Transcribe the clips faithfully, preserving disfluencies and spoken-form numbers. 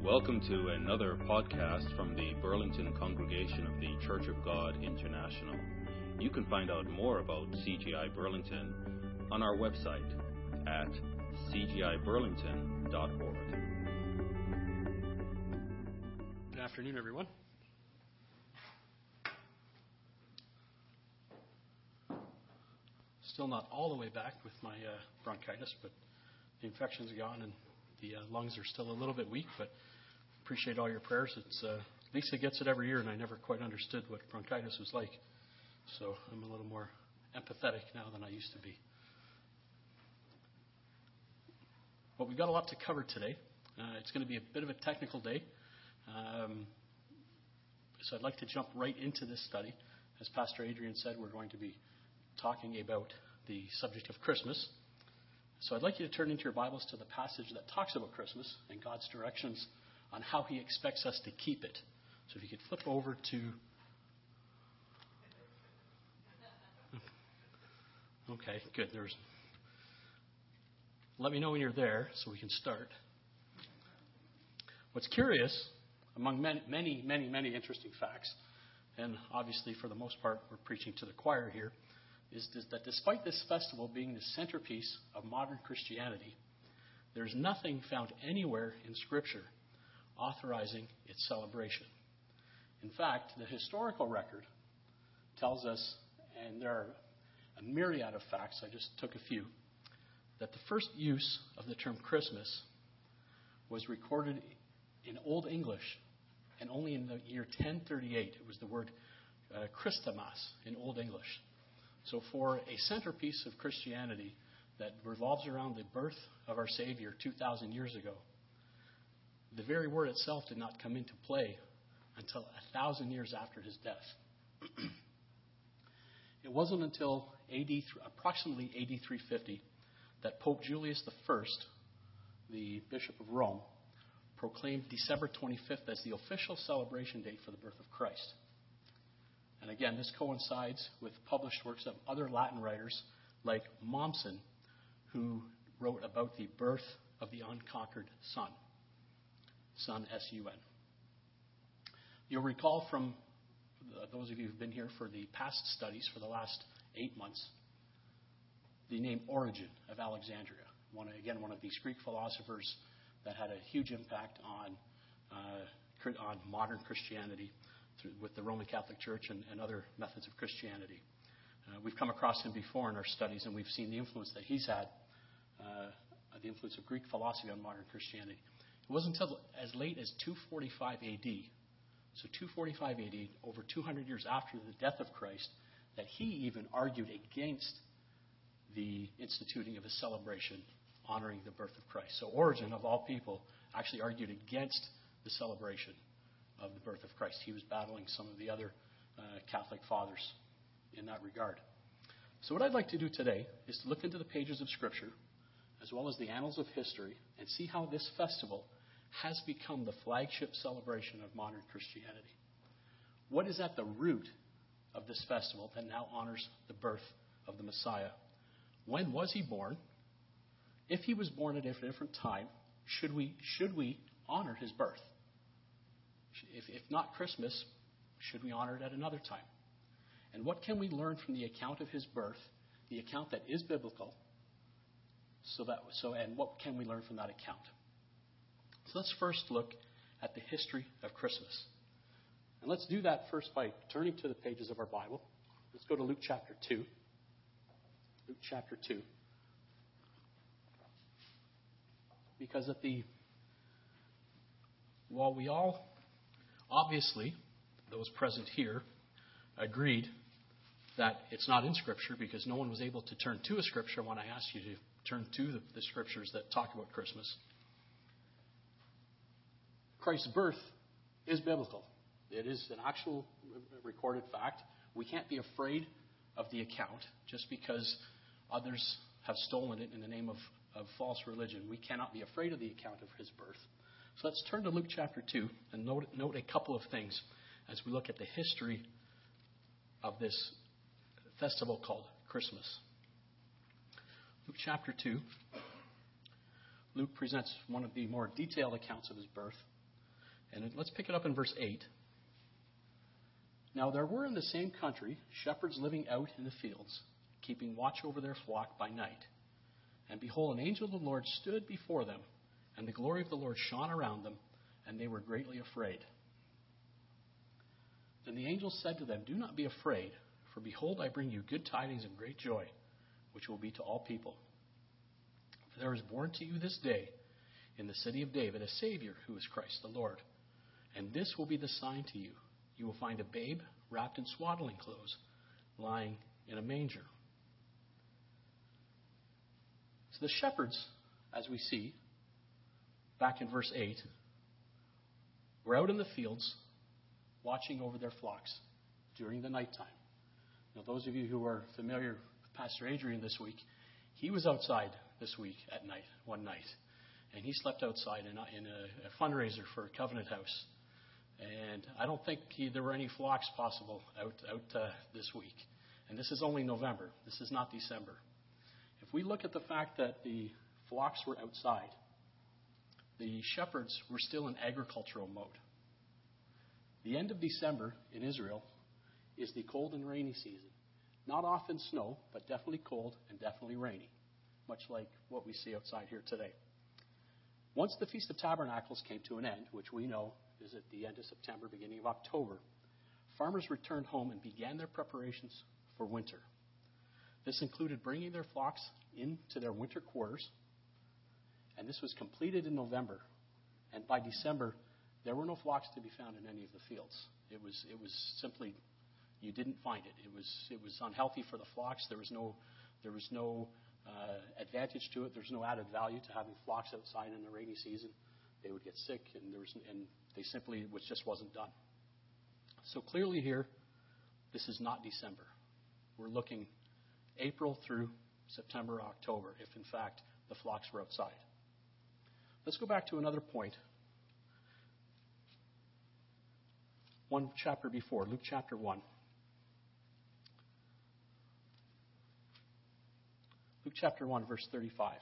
Welcome to another podcast from the Burlington congregation of the Church of God International. You can find out more about C G I Burlington on our website at c g i burlington dot org. Good afternoon, everyone. Still not all the way back with my uh, bronchitis, but the infection's gone and the uh, lungs are still a little bit weak, but appreciate all your prayers. It's uh, Lisa gets it every year, and I never quite understood what bronchitis was like. So I'm a little more empathetic now than I used to be. But we've got a lot to cover today. Uh, it's going to be a bit of a technical day. Um, so I'd like to jump right into this study. As Pastor Adrian said, we're going to be talking about the subject of Christmas. So I'd like you to turn into your Bibles to the passage that talks about Christmas and God's directions on how He expects us to keep it. So if you could flip over to... Okay, good. There's. Let me know when you're there so we can start. What's curious, among many, many, many, many interesting facts, and obviously for the most part we're preaching to the choir here, is that despite this festival being the centerpiece of modern Christianity, there's nothing found anywhere in Scripture authorizing its celebration. In fact, the historical record tells us, and there are a myriad of facts, I just took a few, that the first use of the term Christmas was recorded in Old English, and only in the year ten thirty-eight. It was the word uh, Christamas in Old English. So for a centerpiece of Christianity that revolves around the birth of our Savior two thousand years ago, the very word itself did not come into play until a thousand years after His death. It wasn't until A D approximately A D three fifty that Pope Julius the First, the Bishop of Rome, proclaimed December twenty-fifth as the official celebration date for the birth of Christ. And again, this coincides with published works of other Latin writers like Mommsen, who wrote about the birth of the unconquered Sun. Sun, S U N. You'll recall from those of you who've been here for the past studies for the last eight months, the name Origen of Alexandria. One, again, one of these Greek philosophers that had a huge impact on, uh, on modern Christianity through, with the Roman Catholic Church and, and other methods of Christianity. Uh, we've come across him before in our studies, and we've seen the influence that he's had, uh, the influence of Greek philosophy on modern Christianity. It wasn't until as late as two forty-five A D, so two forty-five A D, over two hundred years after the death of Christ, that he even argued against the instituting of a celebration honoring the birth of Christ. So Origen, of all people, actually argued against the celebration of the birth of Christ. He was battling some of the other uh, Catholic fathers in that regard. So what I'd like to do today is to look into the pages of Scripture, as well as the annals of history, and see how this festival has become the flagship celebration of modern Christianity. What is at the root of this festival that now honors the birth of the Messiah? When was He born? If He was born at a different time, should we should we honor His birth? If, if not Christmas, should we honor it at another time? And what can we learn from the account of His birth, the account that is biblical? So that so and what can we learn from that account? So let's first look at the history of Christmas. And let's do that first by turning to the pages of our Bible. Let's go to Luke chapter two. Luke chapter two. Because at the while we all obviously, those present here, agreed that it's not in Scripture because no one was able to turn to a Scripture when I asked you to turn to the, the Scriptures that talk about Christmas. Christ's birth is biblical. It is an actual recorded fact. We can't be afraid of the account just because others have stolen it in the name of, of false religion. We cannot be afraid of the account of His birth. So let's turn to Luke chapter two and note, note a couple of things as we look at the history of this festival called Christmas. Luke chapter two. Luke presents one of the more detailed accounts of His birth. And it, let's pick it up in verse eight. Now there were in the same country shepherds living out in the fields, keeping watch over their flock by night. And behold, an angel of the Lord stood before them, and the glory of the Lord shone around them, and they were greatly afraid. Then the angel said to them, Do not be afraid, for behold, I bring you good tidings of great joy, which will be to all people. For there is born to you this day in the city of David a Savior, who is Christ the Lord. And this will be the sign to you. You will find a babe wrapped in swaddling clothes, lying in a manger. So the shepherds, as we see, back in verse eight, were out in the fields watching over their flocks during the nighttime. Now, those of you who are familiar with Pastor Adrian this week, he was outside this week at night, one night. And he slept outside in a, in a, a fundraiser for Covenant House. And I don't think he, there were any flocks possible out, out uh, this week. And this is only November. This is not December. If we look at the fact that the flocks were outside, the shepherds were still in agricultural mode. The end of December in Israel is the cold and rainy season. Not often snow, but definitely cold and definitely rainy, much like what we see outside here today. Once the Feast of Tabernacles came to an end, which we know is at the end of September, beginning of October, farmers returned home and began their preparations for winter. This included bringing their flocks into their winter quarters, and this was completed in November. And by December, there were no flocks to be found in any of the fields. It was it was simply, you didn't find it. It was it was unhealthy for the flocks. There was no there was no uh, advantage to it. There was no added value to having flocks outside in the rainy season. They would get sick, and there was and they simply it was just wasn't done. So clearly here, this is not December. We're looking April through September, October, if in fact the flocks were outside. Let's go back to another point. One chapter before, Luke chapter one. Luke chapter one, verse thirty-five.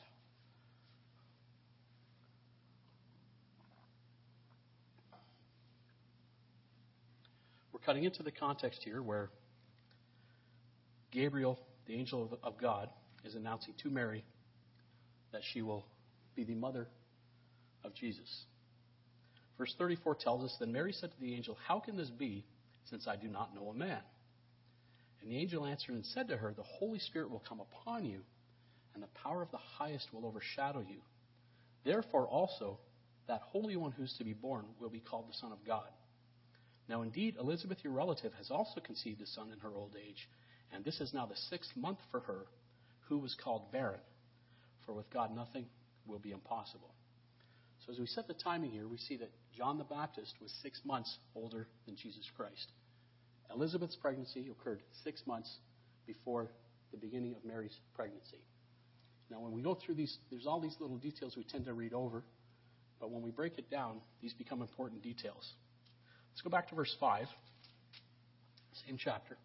We're cutting into the context here where Gabriel, the angel of, of God, is announcing to Mary that she will be the mother of Jesus. Verse thirty-four tells us, Then Mary said to the angel, How can this be, since I do not know a man? And the angel answered and said to her, The Holy Spirit will come upon you, and the power of the highest will overshadow you. Therefore also, that Holy One who is to be born will be called the Son of God. Now indeed, Elizabeth, your relative, has also conceived a son in her old age, and this is now the sixth month for her, who was called barren. For with God nothing will be impossible. So as we set the timing here, we see that John the Baptist was six months older than Jesus Christ. Elizabeth's pregnancy occurred six months before the beginning of Mary's pregnancy. Now when we go through these, there's all these little details we tend to read over, but when we break it down, these become important details. Let's go back to verse five, same chapter,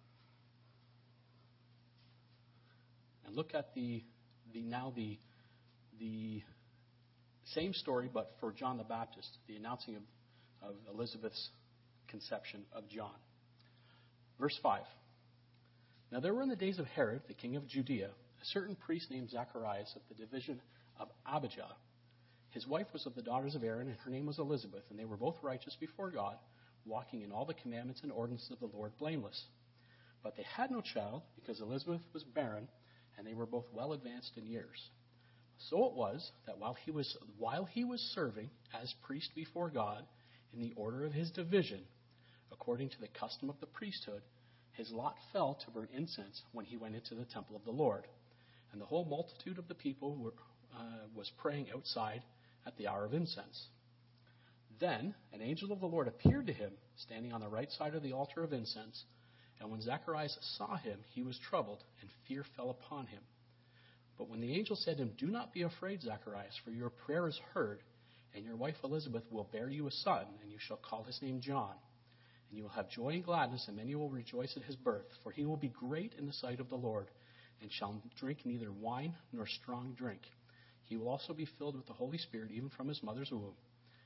and look at the, the now the the same story, but for John the Baptist, the announcing of, of Elizabeth's conception of John. Verse five. Now there were in the days of Herod, the king of Judea, a certain priest named Zacharias of the division of Abijah. His wife was of the daughters of Aaron, and her name was Elizabeth, and they were both righteous before God, walking in all the commandments and ordinances of the Lord blameless. But they had no child, because Elizabeth was barren, and they were both well advanced in years. So it was that while he was while he was serving as priest before God in the order of his division, according to the custom of the priesthood, his lot fell to burn incense when he went into the temple of the Lord. And the whole multitude of the people were, uh, was praying outside at the hour of incense. Then an angel of the Lord appeared to him, standing on the right side of the altar of incense. And when Zacharias saw him, he was troubled, and fear fell upon him. But when the angel said to him, Do not be afraid, Zacharias, for your prayer is heard, and your wife Elizabeth will bear you a son, and you shall call his name John. And you will have joy and gladness, and many will rejoice at his birth, for he will be great in the sight of the Lord, and shall drink neither wine nor strong drink. He will also be filled with the Holy Spirit, even from his mother's womb.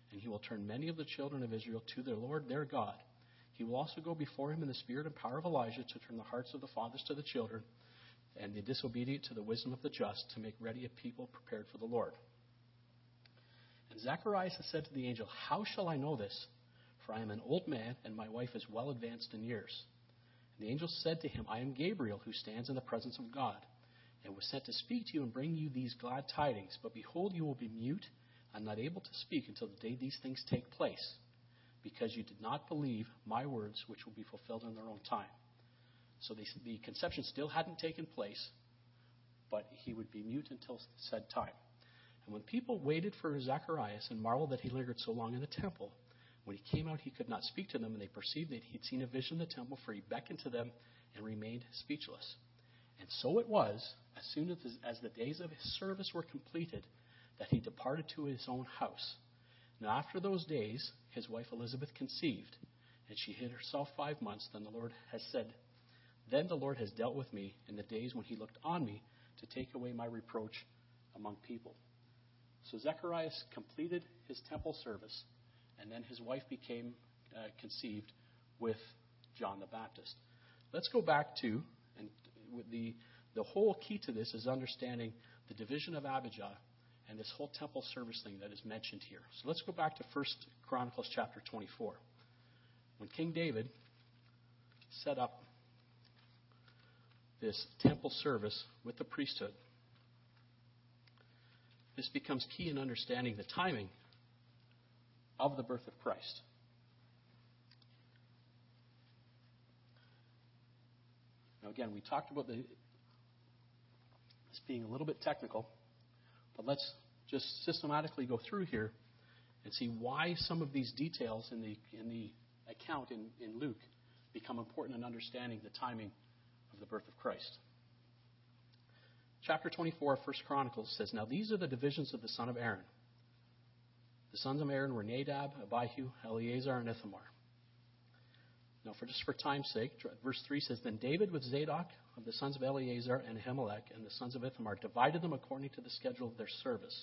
and he will turn many of the children of Israel to their Lord their God. He will also go before him in the spirit and power of Elijah to turn the hearts of the fathers to the children and the disobedient to the wisdom of the just, to make ready a people prepared for the Lord. And Zacharias said to the angel, How shall I know this? For I am an old man, and my wife is well advanced in years. And the angel said to him, I am Gabriel, who stands in the presence of God, and was sent to speak to you and bring you these glad tidings. But behold, you will be mute and not able to speak until the day these things take place, because you did not believe my words, which will be fulfilled in their own time. So the, the conception still hadn't taken place, but he would be mute until said time. And when people waited for Zacharias and marveled that he lingered so long in the temple, when he came out, he could not speak to them, and they perceived that he had seen a vision in the temple, for he beckoned to them and remained speechless. And so it was, as soon as, as the days of his service were completed, that he departed to his own house. Now after those days, his wife Elizabeth conceived, and she hid herself five months. Then the Lord has said, Then the Lord has dealt with me in the days when he looked on me to take away my reproach among people. So Zacharias completed his temple service, and then his wife became uh, conceived with John the Baptist. Let's go back to, and the the whole key to this is understanding the division of Abijah and this whole temple service thing that is mentioned here. So let's go back to First Chronicles chapter twenty-four. When King David set up this temple service with the priesthood, this becomes key in understanding the timing of the birth of Christ. Now again, we talked about the, this being a little bit technical, but let's just systematically go through here and see why some of these details in the in the account in, in Luke become important in understanding the timing of the birth of Christ. Chapter twenty-four of First Chronicles says, Now these are the divisions of the son of Aaron. The sons of Aaron were Nadab, Abihu, Eleazar, and Ithamar. Now, for just for time's sake, verse three says, Then David with Zadok of the sons of Eleazar and Ahimelech and the sons of Ithamar divided them according to the schedule of their service.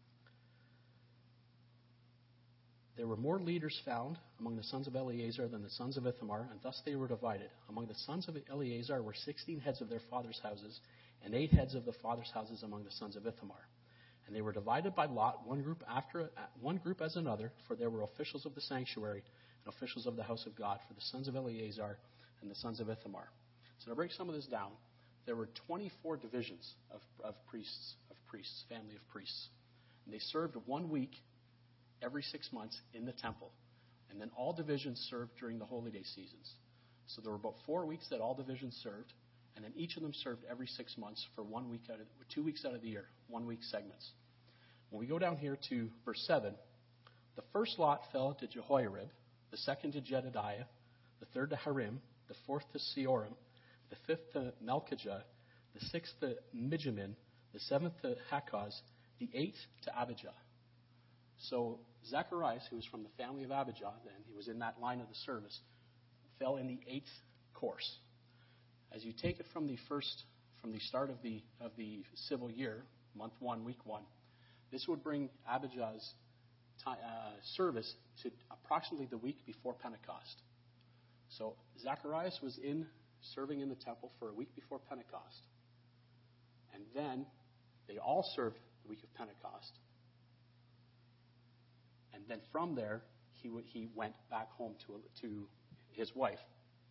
There were more leaders found among the sons of Eleazar than the sons of Ithamar, and thus they were divided. Among the sons of Eleazar were sixteen heads of their fathers' houses, and eight heads of the fathers' houses among the sons of Ithamar. And they were divided by lot, one group after one group as another, for there were officials of the sanctuary and officials of the house of God for the sons of Eleazar and the sons of Ithamar. So to break some of this down, there were twenty-four divisions of, of priests, of priests, family of priests. And they served one week every six months in the temple. And then all divisions served during the holy day seasons. So there were about four weeks that all divisions served, and then each of them served every six months for one week out of two weeks out of the year, one week segments. When we go down here to verse seven, the first lot fell to Jehoiarib, the second to Jedediah, the third to Harim, the fourth to Seorim, the fifth to Malchijah, the sixth to Mijamin, the seventh to Hakaz, the eighth to Abijah. So Zacharias, who was from the family of Abijah, then he was in that line of the service, fell in the eighth course. As you take it from the first, from the start of the of the civil year, month one, week one, this would bring Abijah's t- uh, service to approximately the week before Pentecost. So Zacharias was in serving in the temple for a week before Pentecost, and then they all served the week of Pentecost. And then from there, he w- he went back home to to his wife,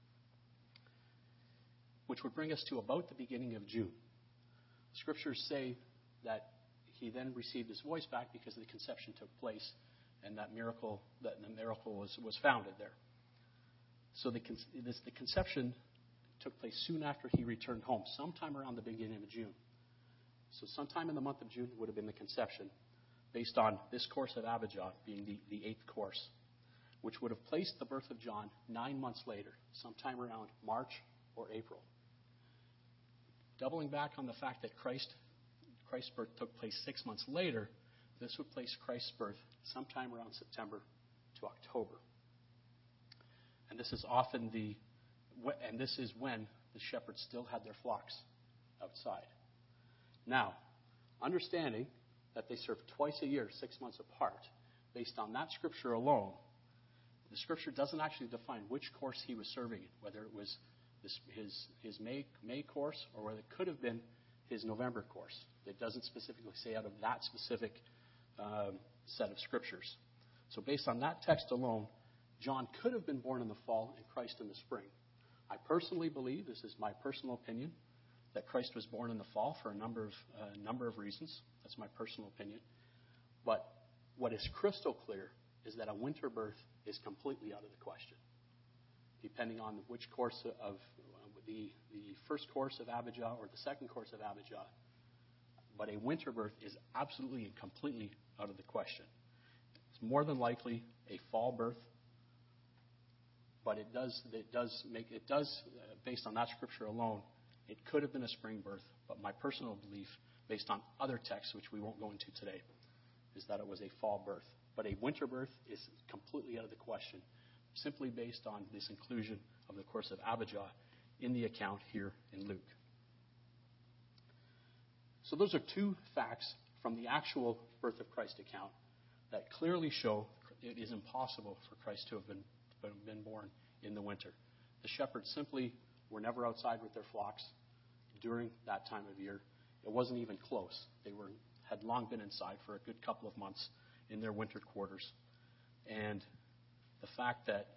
which would bring us to about the beginning of June. Scriptures say that he then received his voice back because the conception took place, and that miracle that the miracle was, was founded there. So the this, the conception took place soon after he returned home, sometime around the beginning of June. So sometime in the month of June would have been the conception, based on this course of Abijah being the, the eighth course, which would have placed the birth of John nine months later, sometime around March or April. Doubling back on the fact that Christ, Christ's birth took place six months later, this would place Christ's birth sometime around September to October. And this is often the, and this is when the shepherds still had their flocks outside. Now, understanding that they served twice a year, six months apart, based on that scripture alone, the scripture doesn't actually define which course he was serving in, whether it was this, his, his May, May course or whether it could have been his November course. It doesn't specifically say out of that specific um, set of scriptures. So based on that text alone, John could have been born in the fall and Christ in the spring. I personally believe, this is my personal opinion, that Christ was born in the fall for a number of uh, number of reasons. That's my personal opinion. But what is crystal clear is that a winter birth is completely out of the question, depending on which course of uh, the the first course of Abijah or the second course of Abijah. But a winter birth is absolutely and completely out of the question. It's more than likely a fall birth, but it does it does make it does uh, based on that scripture alone, it could have been a spring birth. But my personal belief, based on other texts which we won't go into today, is that it was a fall birth. But a winter birth is completely out of the question, simply based on this inclusion of the course of Abijah in the account here in Luke. So those are two facts from the actual birth of Christ account that clearly show it is impossible for Christ to have been, been born in the winter. The shepherds simply were never outside with their flocks during that time of year. It wasn't even close. They were had long been inside for a good couple of months in their winter quarters. And the fact that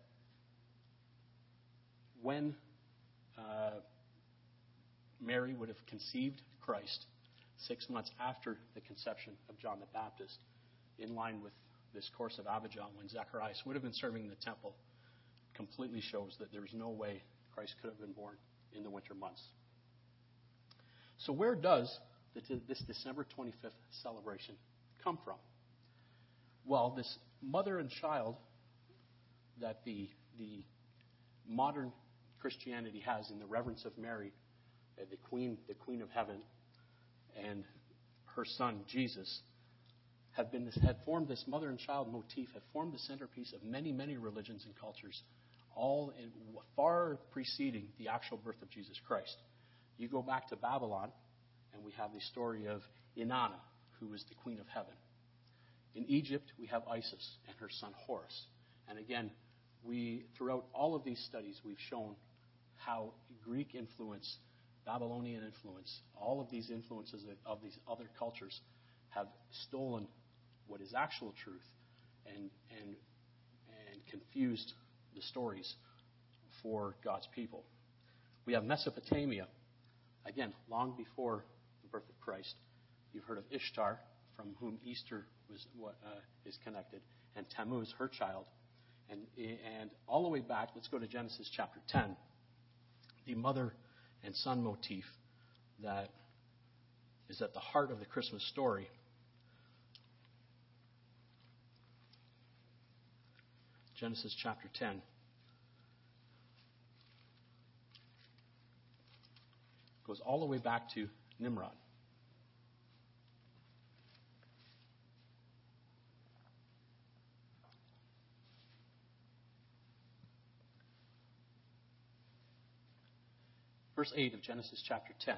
when uh, Mary would have conceived Christ six months after the conception of John the Baptist, in line with this course of Abijah, when Zacharias would have been serving in the temple, completely shows that there's no way Christ could have been born in the winter months. So where does this December twenty-fifth celebration come from? Well, this mother and child that the, the modern Christianity has in the reverence of Mary, the Queen, the Queen of Heaven, and her son Jesus, have been this, had formed this mother and child motif, have formed the centerpiece of many, many religions and cultures, all in far preceding the actual birth of Jesus Christ. You go back to Babylon, and we have the story of Inanna, who was the Queen of Heaven. In Egypt, we have Isis and her son Horus. And again, we throughout all of these studies, we've shown how Greek influence, Babylonian influence, all of these influences of these other cultures have stolen what is actual truth and and and confused the stories for God's people. We have Mesopotamia, again, long before the birth of Christ. You've heard of Ishtar, from whom Easter was what uh, is connected, and Tammuz, her child, and and all the way back. Let's go to Genesis chapter ten, the mother and son motif that is at the heart of the Christmas story. Genesis chapter ten. Goes all the way back to Nimrod. Verse eight of Genesis chapter ten.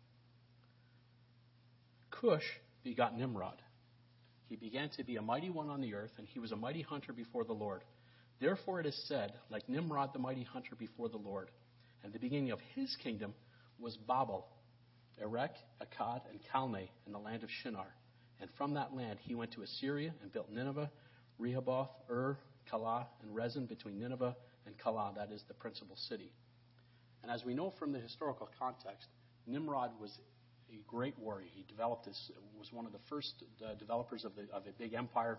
Cush begot Nimrod. He began to be a mighty one on the earth, and he was a mighty hunter before the Lord. Therefore it is said, like Nimrod the mighty hunter before the Lord. And the beginning of his kingdom was Babel, Erech, Akkad, and Calneh in the land of Shinar. And from that land he went to Assyria and built Nineveh, Rehoboth, Ur, Calah, and Rezin between Nineveh and Calah, that is the principal city. And as we know from the historical context, Nimrod was a great warrior. He developed this, was one of the first uh, developers of, the, of a big empire.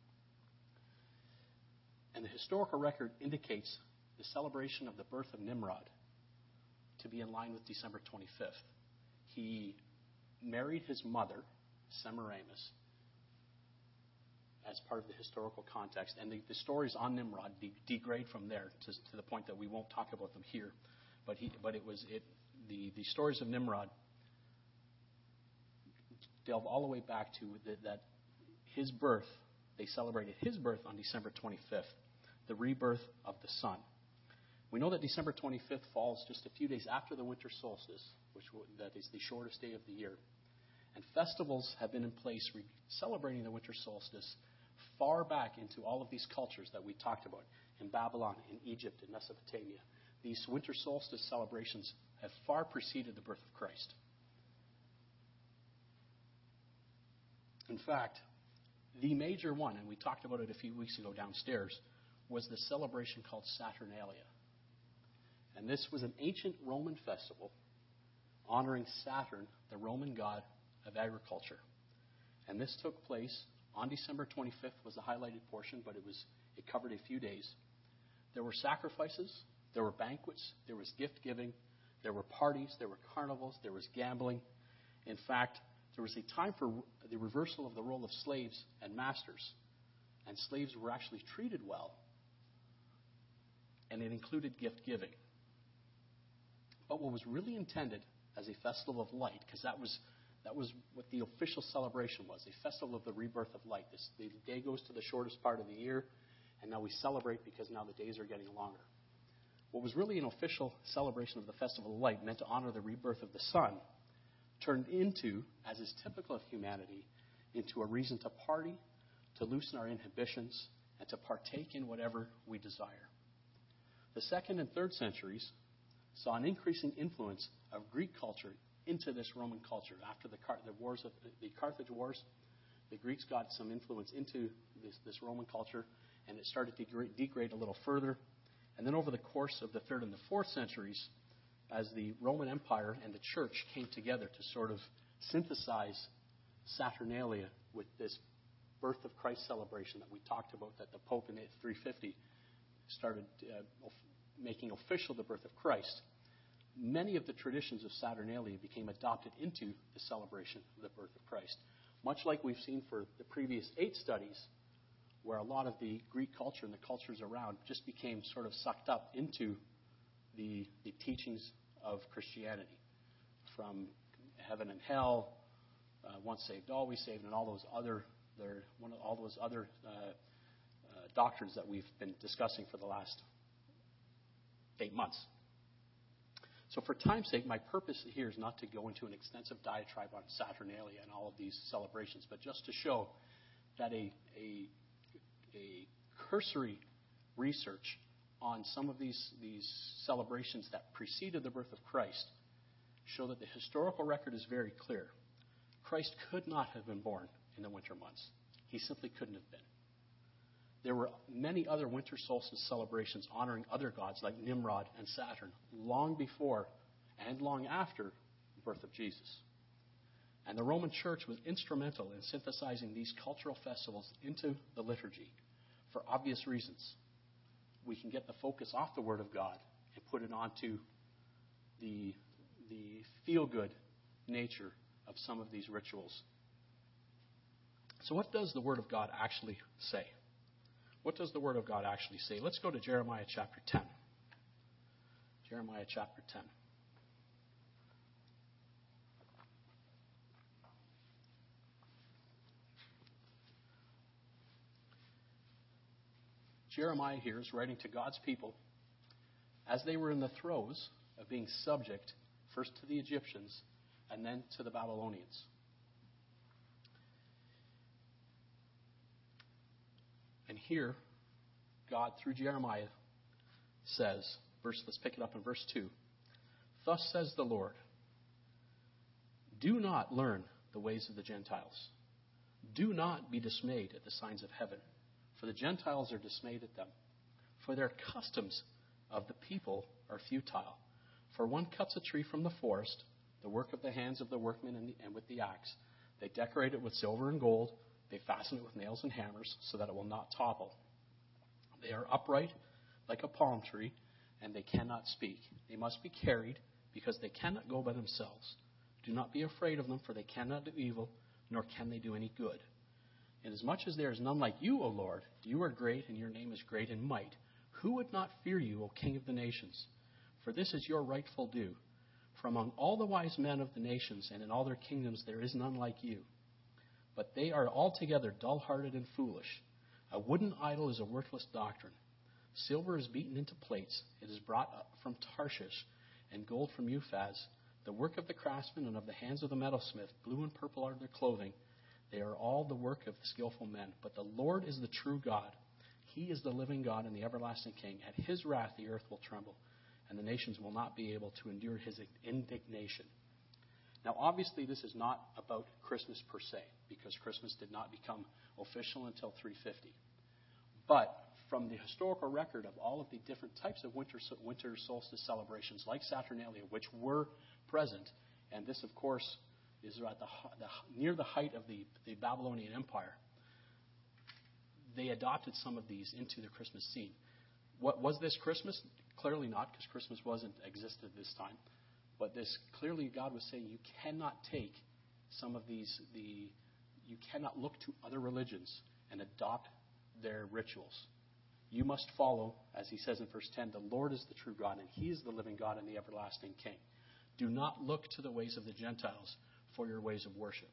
And the historical record indicates the celebration of the birth of Nimrod to be in line with December twenty-fifth. He married his mother, Semiramis, as part of the historical context. And the, the stories on Nimrod de- degrade from there to, to the point that we won't talk about them here. But he, but it was it the, the stories of Nimrod delve all the way back to the, that his birth. They celebrated his birth on December twenty-fifth, the rebirth of the sun. We know that December twenty-fifth falls just a few days after the winter solstice, which that is the shortest day of the year. And festivals have been in place re- celebrating the winter solstice far back into all of these cultures that we talked about, in Babylon, in Egypt, in Mesopotamia. These winter solstice celebrations have far preceded the birth of Christ. In fact, the major one, and we talked about it a few weeks ago downstairs, was the celebration called Saturnalia. And this was an ancient Roman festival honoring Saturn, the Roman god of agriculture. And this took place on December twenty-fifth was the highlighted portion, but it was it covered a few days. There were sacrifices, there were banquets, there was gift giving, there were parties, there were carnivals, there was gambling. In fact, there was a time for the reversal of the role of slaves and masters. And slaves were actually treated well. And it included gift giving. But what was really intended as a festival of light, because that was that was what the official celebration was, a festival of the rebirth of light. This, the day goes to the shortest part of the year, and now we celebrate because now the days are getting longer. What was really an official celebration of the festival of light, meant to honor the rebirth of the sun, turned into, as is typical of humanity, into a reason to party, to loosen our inhibitions, and to partake in whatever we desire. The second and third centuries saw an increasing influence of Greek culture into this Roman culture. After the, Car- the wars of the Carthage Wars, the Greeks got some influence into this, this Roman culture, and it started to degrade, degrade a little further. And then over the course of the third and the fourth centuries, as the Roman Empire and the church came together to sort of synthesize Saturnalia with this birth of Christ celebration that we talked about, that the Pope in three fifty started uh, making official the birth of Christ, many of the traditions of Saturnalia became adopted into the celebration of the birth of Christ. Much like we've seen for the previous eight studies, where a lot of the Greek culture and the cultures around just became sort of sucked up into the, the teachings of Christianity, from heaven and hell, uh, once saved, always saved, and all those other, there, one of all those other uh, uh, doctrines that we've been discussing for the last eight months. So for time's sake, my purpose here is not to go into an extensive diatribe on Saturnalia and all of these celebrations, but just to show that a, a, a cursory research on some of these, these celebrations that preceded the birth of Christ show that the historical record is very clear. Christ could not have been born in the winter months. He simply couldn't have been. There were many other winter solstice celebrations honoring other gods like Nimrod and Saturn long before and long after the birth of Jesus. And the Roman Church was instrumental in synthesizing these cultural festivals into the liturgy for obvious reasons. We can get the focus off the Word of God and put it onto the, the feel-good nature of some of these rituals. So what does the Word of God actually say? What does the Word of God actually say? Let's go to Jeremiah chapter ten. Jeremiah chapter ten. Jeremiah here is writing to God's people as they were in the throes of being subject first to the Egyptians and then to the Babylonians. And here, God, through Jeremiah, says, verse, let's pick it up in verse two. Thus says the Lord, do not learn the ways of the Gentiles. Do not be dismayed at the signs of heaven, for the Gentiles are dismayed at them. For their customs of the people are futile. For one cuts a tree from the forest, the work of the hands of the workmen and, the, and with the axe. They decorate it with silver and gold. They fasten it with nails and hammers so that it will not topple. They are upright like a palm tree, and they cannot speak. They must be carried because they cannot go by themselves. Do not be afraid of them, for they cannot do evil, nor can they do any good. Inasmuch as there is none like you, O Lord, you are great, and your name is great in might. Who would not fear you, O King of the nations? For this is your rightful due. For among all the wise men of the nations and in all their kingdoms there is none like you. But they are altogether dull-hearted and foolish. A wooden idol is a worthless doctrine. Silver is beaten into plates. It is brought up from Tarshish, and gold from Euphaz. The work of the craftsman and of the hands of the metalsmith. Blue and purple are their clothing. They are all the work of skillful men. But the Lord is the true God. He is the living God and the everlasting King. At his wrath the earth will tremble, and the nations will not be able to endure his indignation. Now, obviously, this is not about Christmas per se, because Christmas did not become official until three fifty. But from the historical record of all of the different types of winter, winter solstice celebrations, like Saturnalia, which were present, and this, of course, is at the, the, near the height of the, the Babylonian Empire, they adopted some of these into the Christmas scene. What was this Christmas? Clearly not, because Christmas wasn't existed this time. But this clearly God was saying you cannot take some of these, the you cannot look to other religions and adopt their rituals. You must follow, as he says in verse ten, the Lord is the true God, and he is the living God and the everlasting King. Do not look to the ways of the Gentiles for your ways of worship.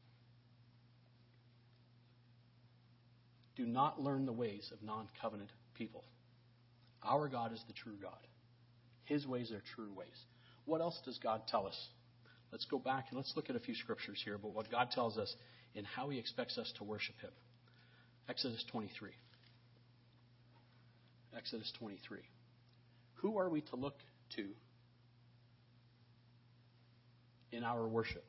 Do not learn the ways of non-covenant people. Our God is the true God. His ways are true ways. What else does God tell us? Let's go back and let's look at a few scriptures here about what God tells us in how he expects us to worship him. Exodus twenty-three. Exodus twenty-three. Who are we to look to in our worship?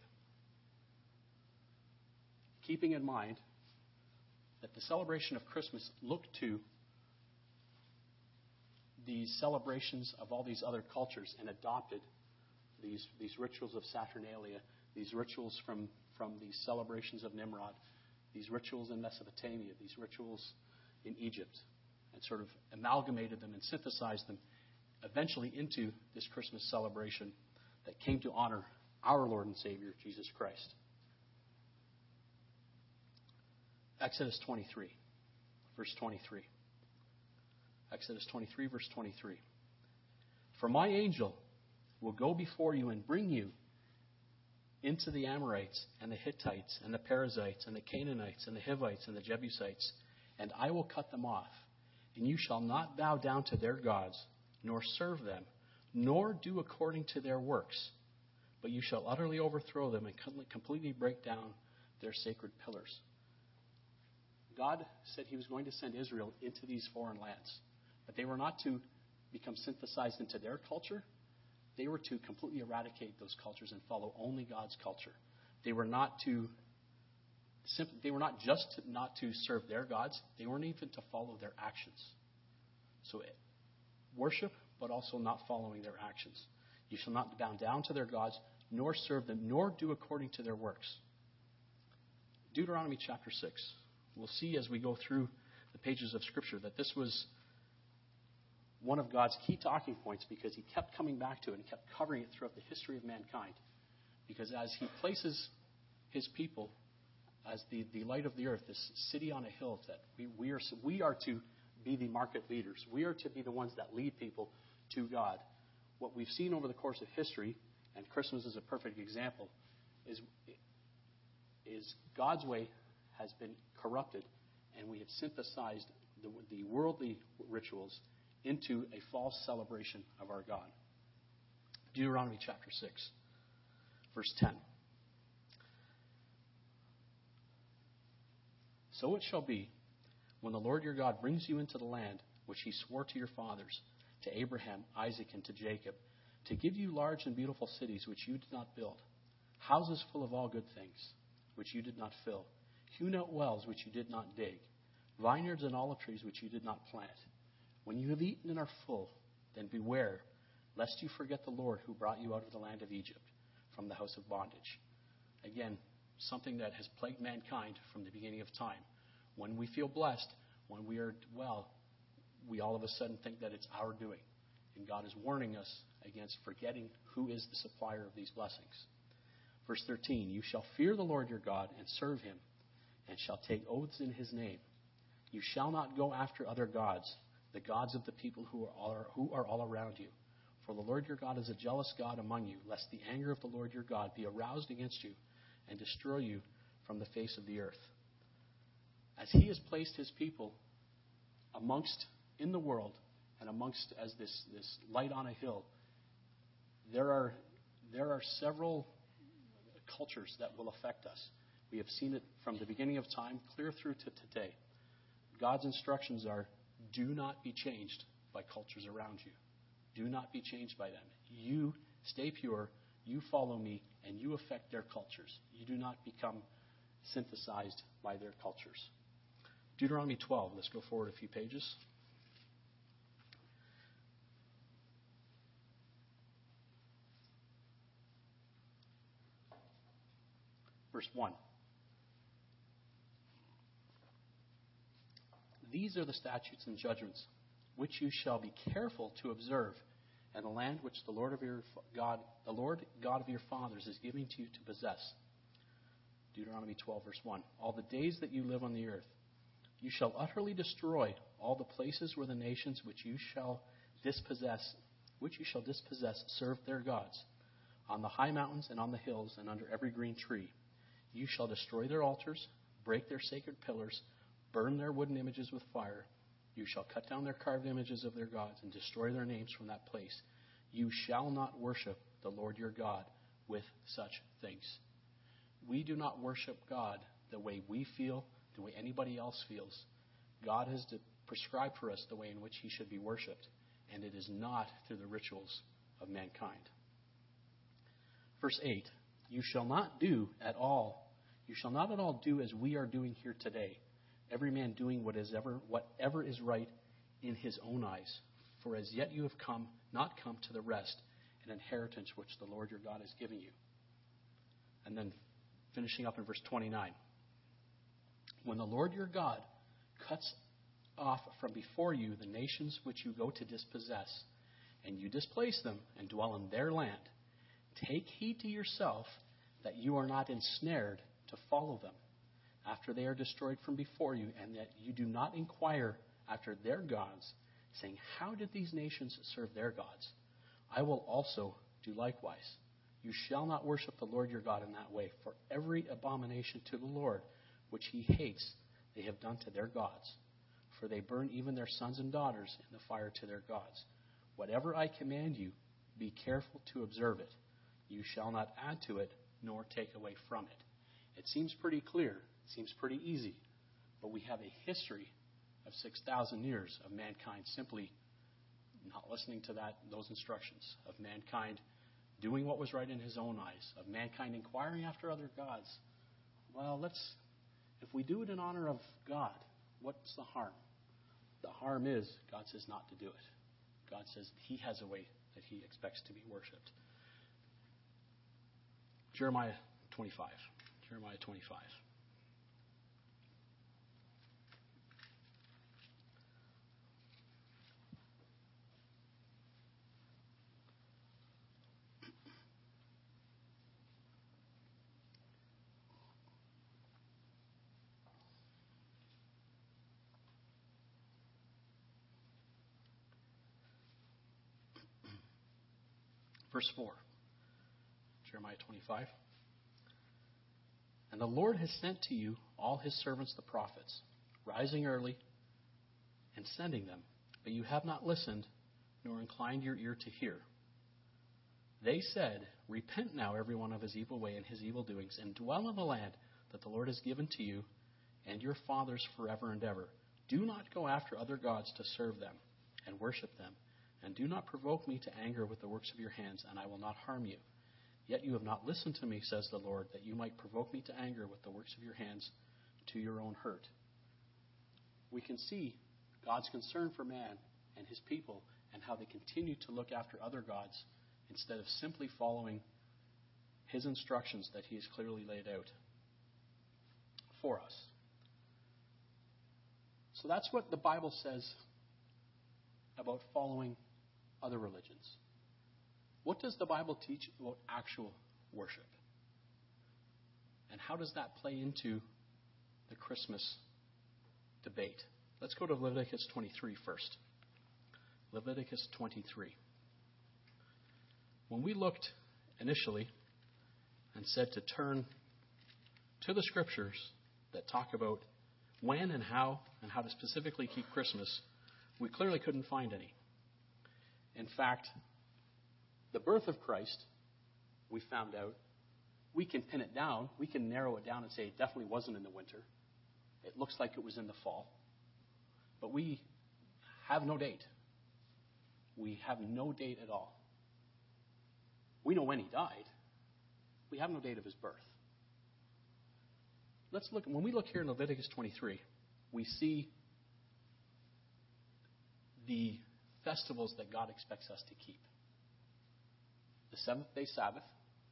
Keeping in mind that the celebration of Christmas looked to these celebrations of all these other cultures and adopted these, these rituals of Saturnalia, these rituals from, from these celebrations of Nimrod, these rituals in Mesopotamia, these rituals in Egypt, and sort of amalgamated them and synthesized them eventually into this Christmas celebration that came to honor our Lord and Savior, Jesus Christ. Exodus twenty-three, verse twenty-three. Exodus twenty-three, verse twenty-three. For my angel will go before you and bring you into the Amorites and the Hittites and the Perizzites and the Canaanites and the Hivites and the Jebusites, and I will cut them off. And you shall not bow down to their gods, nor serve them, nor do according to their works, but you shall utterly overthrow them and completely break down their sacred pillars. God said he was going to send Israel into these foreign lands, but they were not to become synthesized into their culture. They were to completely eradicate those cultures and follow only God's culture. They were not to simply, they were not just to, not to serve their gods. They weren't even to follow their actions. So worship, but also not following their actions. You shall not bow down to their gods, nor serve them, nor do according to their works. Deuteronomy chapter six. We'll see as we go through the pages of Scripture that this was one of God's key talking points, because he kept coming back to it and kept covering it throughout the history of mankind. Because as he places his people as the, the light of the earth, this city on a hill, that we, we, are, we are to be the market leaders. We are to be the ones that lead people to God. What we've seen over the course of history, and Christmas is a perfect example, is, is God's way has been corrupted, and we have synthesized the, the worldly rituals into a false celebration of our God. Deuteronomy chapter six, verse ten. So it shall be, when the Lord your God brings you into the land which he swore to your fathers, to Abraham, Isaac, and to Jacob, to give you large and beautiful cities which you did not build, houses full of all good things which you did not fill, hewn out wells which you did not dig, vineyards and olive trees which you did not plant. When you have eaten and are full, then beware, lest you forget the Lord who brought you out of the land of Egypt, from the house of bondage. Again, something that has plagued mankind from the beginning of time. When we feel blessed, when we are well, we all of a sudden think that it's our doing. And God is warning us against forgetting who is the supplier of these blessings. Verse thirteen, you shall fear the Lord your God and serve him, and shall take oaths in his name. You shall not go after other gods, the gods of the people who are all, who are all around you. For the Lord your God is a jealous God among you, lest the anger of the Lord your God be aroused against you and destroy you from the face of the earth. As he has placed his people amongst, in the world, and amongst as this, this light on a hill, there are, there are several cultures that will affect us. We have seen it from the beginning of time clear through to today. God's instructions are, do not be changed by cultures around you. Do not be changed by them. You stay pure, you follow me, and you affect their cultures. You do not become synthesized by their cultures. Deuteronomy twelve, let's go forward a few pages. Verse one. These are the statutes and judgments which you shall be careful to observe, and the land which the Lord of your God, the Lord God of your fathers is giving to you to possess. Deuteronomy twelve, verse one. All the days that you live on the earth, you shall utterly destroy all the places where the nations which you shall dispossess, which you shall dispossess, serve their gods, on the high mountains and on the hills and under every green tree. You shall destroy their altars, break their sacred pillars, burn their wooden images with fire. You shall cut down their carved images of their gods and destroy their names from that place. You shall not worship the Lord your God with such things. We do not worship God the way we feel, the way anybody else feels. God has prescribed for us the way in which he should be worshipped, and it is not through the rituals of mankind. Verse eight, you shall not do at all, you shall not at all do as we are doing here today, every man doing what is ever, whatever is right in his own eyes. For as yet you have come, not come to the rest and inheritance which the Lord your God has given you. And then finishing up in verse twenty-nine. When the Lord your God cuts off from before you the nations which you go to dispossess, and you displace them and dwell in their land, take heed to yourself that you are not ensnared to follow them after they are destroyed from before you, and that you do not inquire after their gods, saying, how did these nations serve their gods? I will also do likewise. You shall not worship the Lord your God in that way, for every abomination to the Lord which he hates they have done to their gods. For they burn even their sons and daughters in the fire to their gods. Whatever I command you, be careful to observe it. You shall not add to it, nor take away from it. It seems pretty clear. It seems pretty easy. But we have a history of six thousand years of mankind simply not listening to that those instructions, of mankind doing what was right in his own eyes, of mankind inquiring after other gods. Well, let's, if we do it in honor of God, what's the harm? The harm is God says not to do it. God says he has a way that he expects to be worshipped. Jeremiah twenty-five. Jeremiah twenty-five. Verse four, Jeremiah twenty-five. And the Lord has sent to you all his servants the prophets, rising early and sending them, but you have not listened, nor inclined your ear to hear. They said, repent now every one of his evil way and his evil doings, and dwell in the land that the Lord has given to you and your fathers forever and ever. Do not go after other gods to serve them and worship them. And do not provoke me to anger with the works of your hands, and I will not harm you. Yet you have not listened to me, says the Lord, that you might provoke me to anger with the works of your hands to your own hurt. We can see God's concern for man and his people and how they continue to look after other gods instead of simply following his instructions that he has clearly laid out for us. So that's what the Bible says about following other religions. What does the Bible teach about actual worship? And how does that play into the Christmas debate? Let's go to Leviticus twenty-three first. Leviticus twenty-three. When we looked initially and said to turn to the scriptures that talk about when and how and how to specifically keep Christmas, we clearly couldn't find any. In fact, the birth of Christ, we found out, we can pin it down. We can narrow it down and say it definitely wasn't in the winter. It looks like it was in the fall. But we have no date. We have no date at all. We know when he died. We have no date of his birth. Let's look. When we look here in Leviticus twenty-three, we see the festivals that God expects us to keep. The seventh day Sabbath.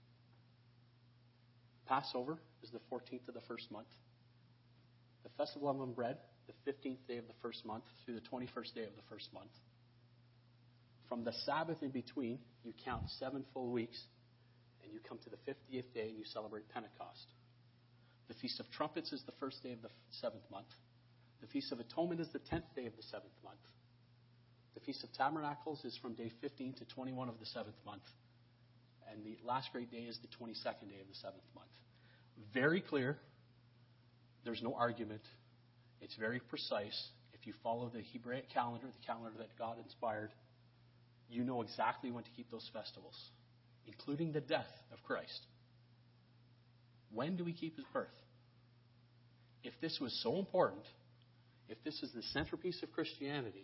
Passover is the fourteenth of the first month. The Festival of Unleavened Bread, the fifteenth day of the first month through the twenty-first day of the first month. From the Sabbath in between, you count seven full weeks, and you come to the fiftieth day and you celebrate Pentecost. The Feast of Trumpets is the first day of the seventh month. The Feast of Atonement is the tenth day of the seventh month. The Feast of Tabernacles is from day fifteen to twenty-one of the seventh month. And the last great day is the twenty-second day of the seventh month. Very clear. There's no argument. It's very precise. If you follow the Hebraic calendar, the calendar that God inspired, you know exactly when to keep those festivals, including the death of Christ. When do we keep his birth? If this was so important, if this is the centerpiece of Christianity,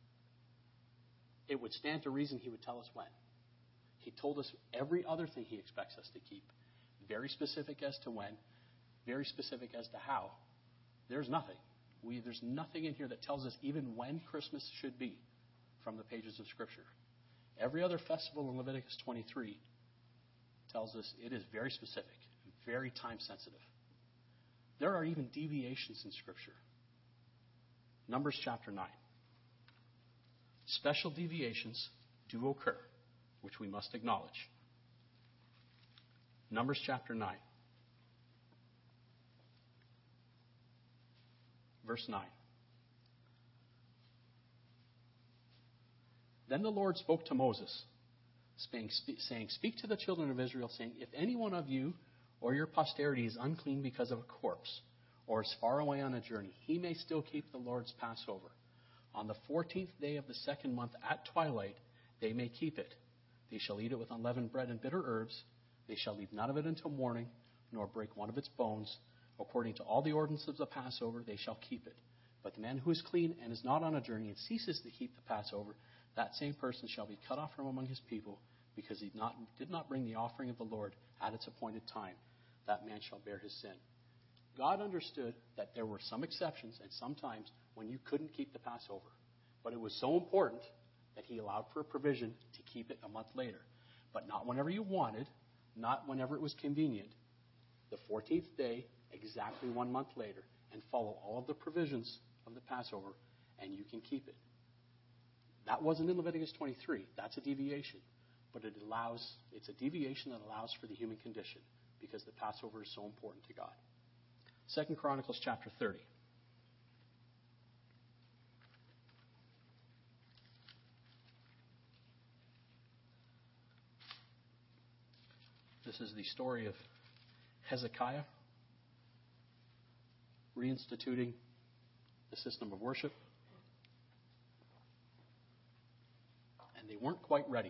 it would stand to reason he would tell us when. He told us every other thing he expects us to keep. Very specific as to when, very specific as to how. There's nothing. We, there's nothing in here that tells us even when Christmas should be from the pages of Scripture. Every other festival in Leviticus twenty-three tells us it is very specific, very time sensitive. There are even deviations in Scripture. Numbers chapter nine. Special deviations do occur, which we must acknowledge. Numbers chapter nine. Verse nine. Then the Lord spoke to Moses, saying, Speak to the children of Israel, saying, If any one of you or your posterity is unclean because of a corpse, or is far away on a journey, he may still keep the Lord's Passover. On the fourteenth day of the second month at twilight, they may keep it. They shall eat it with unleavened bread and bitter herbs. They shall leave none of it until morning, nor break one of its bones. According to all the ordinances of the Passover, they shall keep it. But the man who is clean and is not on a journey and ceases to keep the Passover, that same person shall be cut off from among his people, because he not, did not bring the offering of the Lord at its appointed time. That man shall bear his sin. God understood that there were some exceptions and sometimes when you couldn't keep the Passover. But it was so important that he allowed for a provision to keep it a month later. But not whenever you wanted, not whenever it was convenient. The fourteenth day, exactly one month later, and follow all of the provisions of the Passover, and you can keep it. That wasn't in Leviticus twenty-three. That's a deviation. But it allows, it's a deviation that allows for the human condition because the Passover is so important to God. Second Chronicles chapter thirty. This is the story of Hezekiah reinstituting the system of worship. And they weren't quite ready.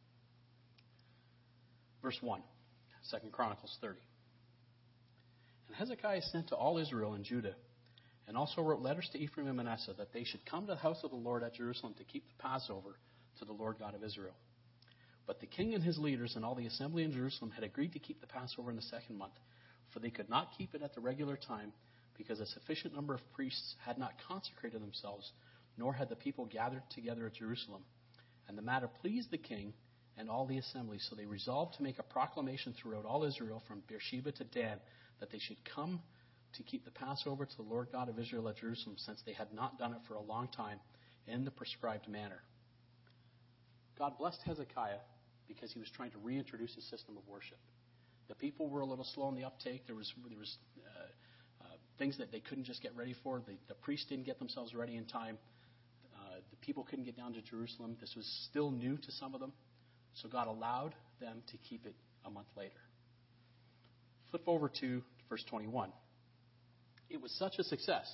Verse one, Second Chronicles thirty. And Hezekiah sent to all Israel and Judah, and also wrote letters to Ephraim and Manasseh, that they should come to the house of the Lord at Jerusalem to keep the Passover to the Lord God of Israel. But the king and his leaders and all the assembly in Jerusalem had agreed to keep the Passover in the second month, for they could not keep it at the regular time, because a sufficient number of priests had not consecrated themselves, nor had the people gathered together at Jerusalem. And the matter pleased the king and all the assembly, so they resolved to make a proclamation throughout all Israel, from Beersheba to Dan, that they should come to keep the Passover to the Lord God of Israel at Jerusalem, since they had not done it for a long time in the prescribed manner. God blessed Hezekiah because he was trying to reintroduce a system of worship. The people were a little slow in the uptake. There was there was uh, uh, things that they couldn't just get ready for. The, the priests didn't get themselves ready in time. Uh, the people couldn't get down to Jerusalem. This was still new to some of them. So God allowed them to keep it a month later. Flip over to verse twenty-one. It was such a success.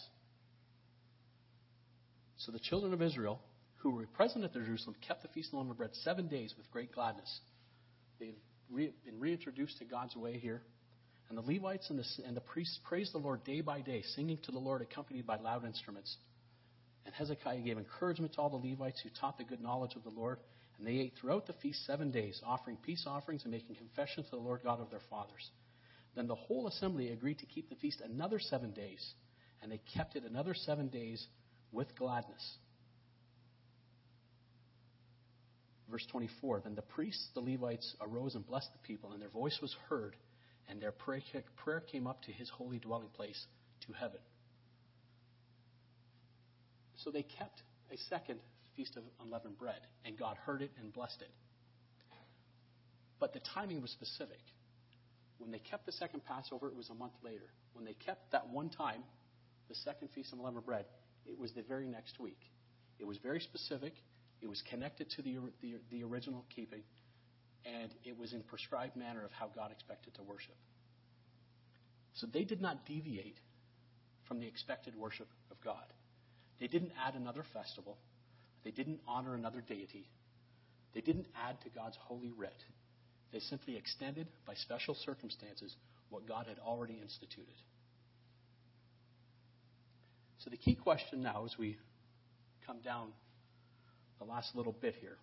So the children of Israel, who were present at Jerusalem, kept the Feast of Unleavened Bread seven days with great gladness. They've re- been reintroduced to God's way here And the Levites and the, and the priests praised the Lord day by day, singing to the Lord accompanied by loud instruments. And Hezekiah gave encouragement to all the Levites who taught the good knowledge of the Lord. And they ate throughout the feast seven days, offering peace offerings and making confession to the Lord God of their fathers. Then the whole assembly agreed to keep the feast another seven days. And they kept it another seven days with gladness. Verse twenty-four, then the priests, the Levites, arose and blessed the people, and their voice was heard, and their prayer came up to his holy dwelling place, to heaven. So they kept a second Feast of Unleavened Bread, and God heard it and blessed it. But the timing was specific. When they kept the second Passover, it was a month later. When they kept that one time, the second Feast of Unleavened Bread, it was the very next week. It was very specific. It was connected to the, the, the original keeping, and it was in prescribed manner of how God expected to worship. So they did not deviate from the expected worship of God. They didn't add another festival. They didn't honor another deity. They didn't add to God's holy writ. They simply extended, by special circumstances, what God had already instituted. So the key question now, as we come down the last little bit here,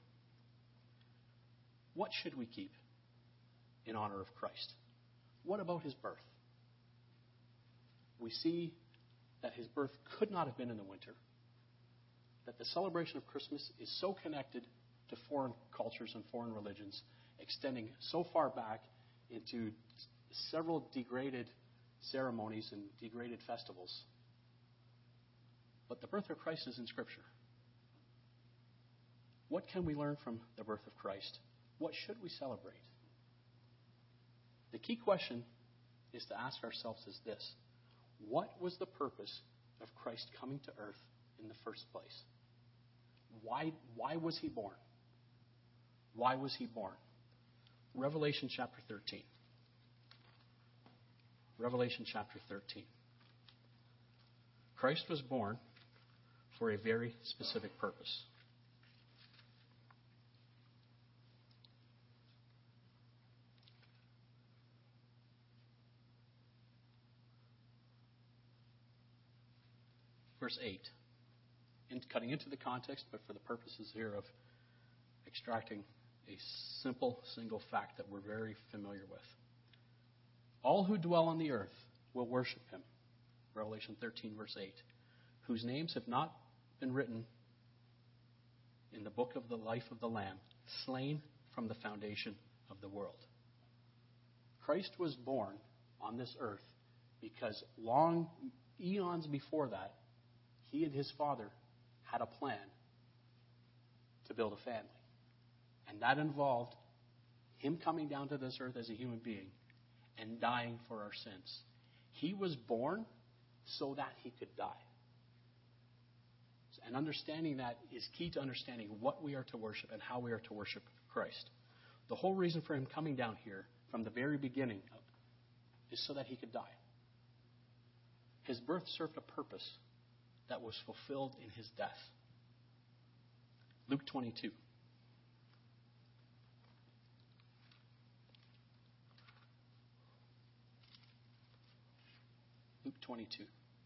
what should we keep in honor of Christ? What about his birth? We see that his birth could not have been in the winter, that the celebration of Christmas is so connected to foreign cultures and foreign religions, extending so far back into several degraded ceremonies and degraded festivals. But the birth of Christ is in Scripture. What can we learn from the birth of Christ? What should we celebrate? The key question is to ask ourselves is this: what was the purpose of Christ coming to earth in the first place? Why, why was he born? Why was he born? Revelation chapter thirteen. Revelation chapter thirteen. Christ was born for a very specific purpose. Verse eight, in cutting into the context, but for the purposes here of extracting a simple, single fact that we're very familiar with. All who dwell on the earth will worship him. Revelation thirteen, verse eight, whose names have not been written in the book of the life of the Lamb, slain from the foundation of the world. Christ was born on this earth because long eons before that, he and his Father had a plan to build a family. And that involved him coming down to this earth as a human being and dying for our sins. He was born so that he could die. And understanding that is key to understanding what we are to worship and how we are to worship Christ. The whole reason for him coming down here from the very beginning is so that he could die. His birth served a purpose that was fulfilled in his death. Luke twenty-two. Luke twenty-two.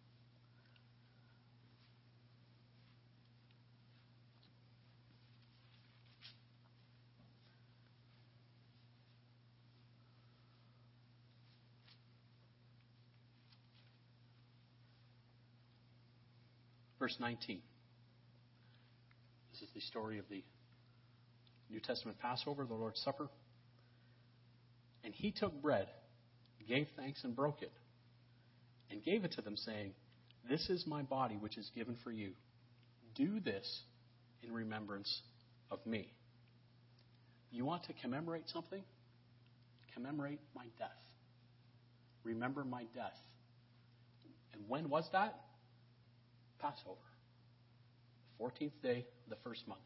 Verse nineteen. This is the story of the New Testament Passover, the Lord's Supper. And he took bread, gave thanks, and broke it, and gave it to them, saying, "This is my body, which is given for you. Do this in remembrance of me." You want to commemorate something? Commemorate my death. Remember my death. And when was that? Passover. fourteenth day of the first month.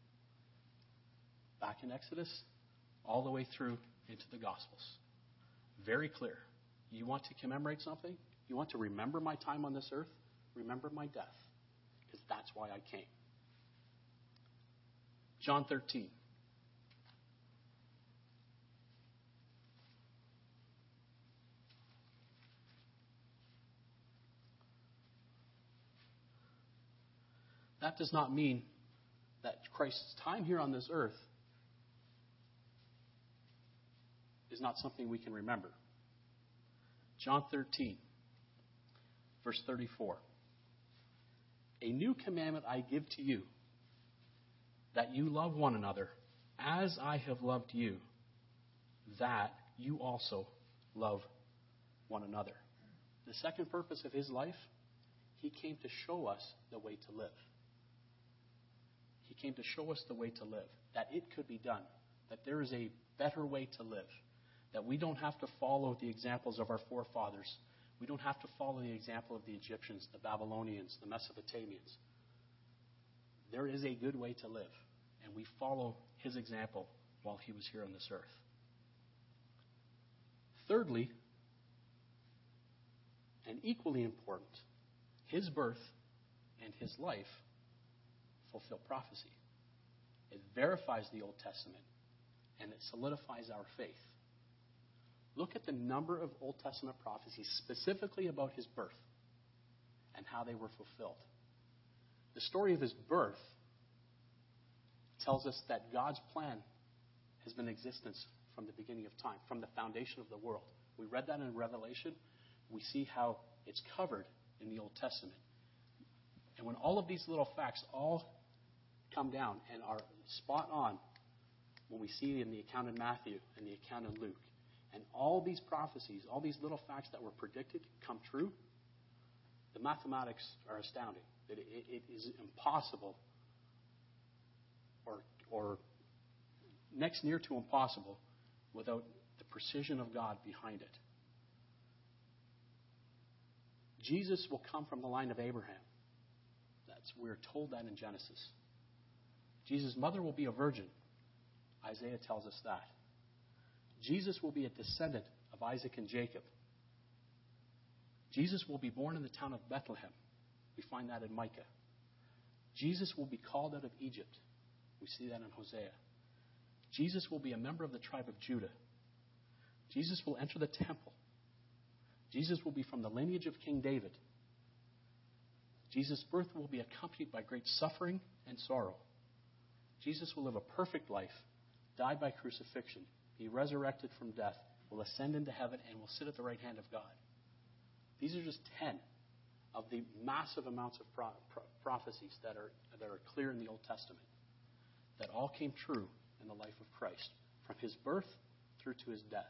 Back in Exodus, all the way through into the Gospels. Very clear. You want to commemorate something? You want to remember my time on this earth? Remember my death. Because that's why I came. John thirteen. that does not mean that Christ's time here on this earth is not something we can remember. John thirteen, verse thirty-four. A new commandment I give to you, that you love one another as I have loved you, that you also love one another. The second purpose of his life, he came to show us the way to live. He came to show us the way to live, that it could be done, that there is a better way to live, that we don't have to follow the examples of our forefathers. We don't have to follow the example of the Egyptians, the Babylonians, the Mesopotamians. There is a good way to live, and we follow his example while he was here on this earth. Thirdly, and equally important, his birth and his life fulfill prophecy. It verifies the Old Testament, and it solidifies our faith. Look at the number of Old Testament prophecies specifically about his birth and how they were fulfilled. The story of his birth tells us that God's plan has been in existence from the beginning of time, from the foundation of the world. We read that in Revelation. We see how it's covered in the Old Testament. And when all of these little facts all come down and are spot on, when we see in the account in Matthew and the account in Luke, and all these prophecies, all these little facts that were predicted come true, the mathematics are astounding. That it, it is impossible, or, or next near to impossible, without the precision of God behind it. Jesus will come from the line of Abraham. That's, we're told that in Genesis. Jesus' mother will be a virgin. Isaiah tells us that. Jesus will be a descendant of Isaac and Jacob. Jesus will be born in the town of Bethlehem. We find that in Micah. Jesus will be called out of Egypt. We see that in Hosea. Jesus will be a member of the tribe of Judah. Jesus will enter the temple. Jesus will be from the lineage of King David. Jesus' birth will be accompanied by great suffering and sorrow. Jesus will live a perfect life, die by crucifixion, be resurrected from death, will ascend into heaven, and will sit at the right hand of God. These are just ten of the massive amounts of pro- pro- prophecies that are, that are clear in the Old Testament that all came true in the life of Christ, from his birth through to his death.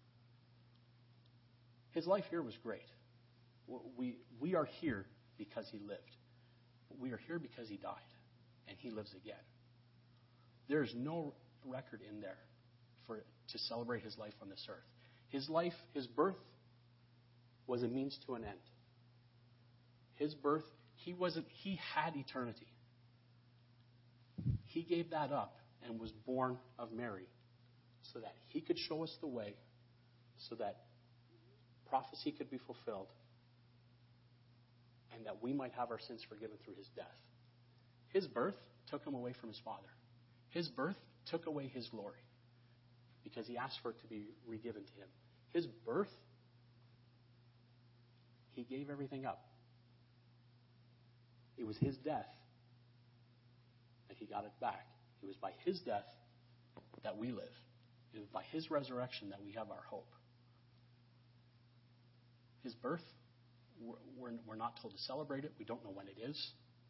His life here was great. We, we are here because he lived. But we are here because he died, and he lives again. There is no record in there for to celebrate his life on this earth. His life, his birth, was a means to an end. His birth, he wasn't. He had eternity. He gave that up and was born of Mary, so that he could show us the way, so that prophecy could be fulfilled, and that we might have our sins forgiven through his death. His birth took him away from his Father. His birth took away his glory, because he asked for it to be re-given to him. His birth, he gave everything up. It was his death that he got it back. It was by his death that we live. It was by his resurrection that we have our hope. His birth, we're, we're not told to celebrate it. We don't know when it is.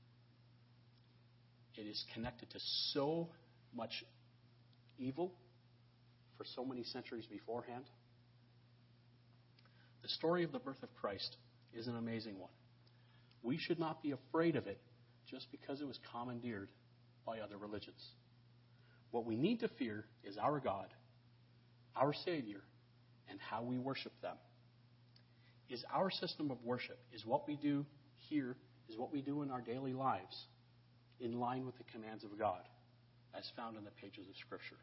It is connected to so much evil for so many centuries beforehand. The story of the birth of Christ is an amazing one. We should not be afraid of it just because it was commandeered by other religions. What we need to fear is our God, our Savior, and how we worship them. Is our system of worship, is what we do here, is what we do in our daily lives, in line with the commands of God, as found in the pages of Scripture?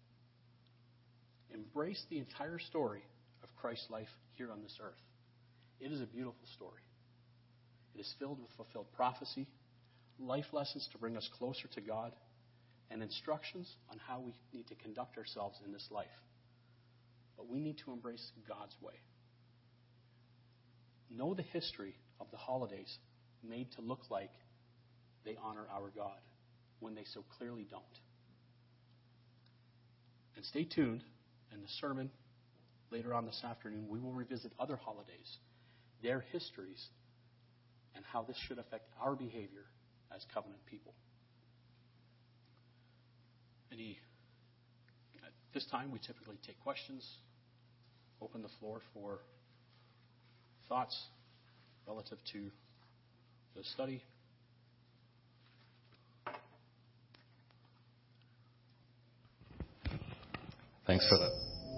Embrace the entire story of Christ's life here on this earth. It is a beautiful story. It is filled with fulfilled prophecy, life lessons to bring us closer to God, and instructions on how we need to conduct ourselves in this life. But we need to embrace God's way. Know the history of the holidays made to look like they honor our God when they so clearly don't. And stay tuned. In the sermon later on this afternoon, we will revisit other holidays, their histories, and how this should affect our behavior as covenant people. Any, at this time, we typically take questions, open the floor for thoughts relative to the study. Thanks for that.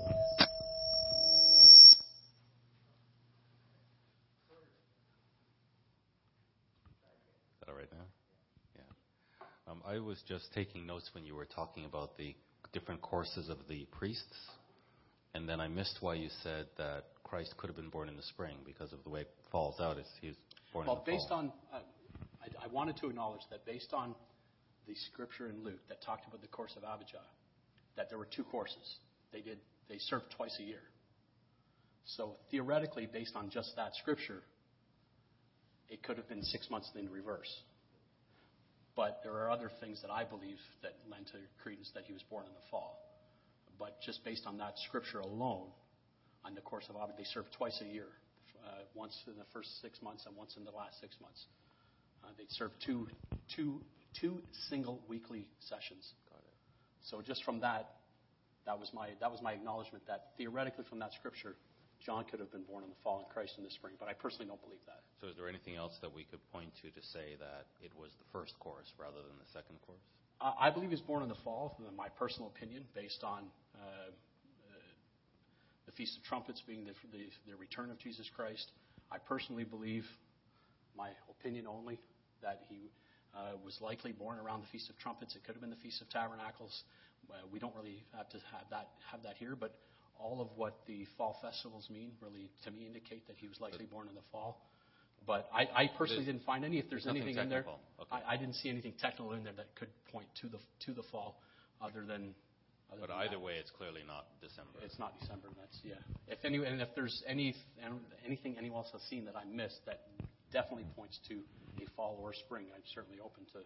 Is that all right now? Yeah. Um, I was just taking notes when you were talking about the different courses of the priests, and then I missed why you said that Christ could have been born in the spring because of the way it falls out. It's, he was born well, in the based fall. on, uh, I, I wanted to acknowledge that based on the scripture in Luke that talked about the course of Abijah, that there were two courses. They did. They served twice a year. So theoretically, based on just that scripture, it could have been six months in reverse. But there are other things that I believe that lend to credence that he was born in the fall. But just based on that scripture alone, on the course of Abijah, they served twice a year, uh, once in the first six months and once in the last six months. Uh, they'd served two, two, two single weekly sessions. Got it. So just from that, That was my that was my acknowledgement that theoretically from that scripture, John could have been born in the fall and Christ in the spring. But I personally don't believe that. So is there anything else that we could point to to say that it was the first course rather than the second course? Uh, I believe he was born in the fall, in my personal opinion, based on uh, uh, the Feast of Trumpets being the, the, the return of Jesus Christ. I personally believe, my opinion only, that he uh, was likely born around the Feast of Trumpets. It could have been the Feast of Tabernacles. Uh, we don't really have to have that have that here, but all of what the fall festivals mean really, to me, indicate that he was likely born in the fall. But I, I personally didn't find any. If there's anything in there, okay. I, I didn't see anything technical in there that could point to the to the fall, other than. Other But than either that. way, it's clearly not December. It's not December. That's yeah. If any and if there's any anything anyone else has seen that I missed that definitely points to a fall or spring, I'm certainly open to.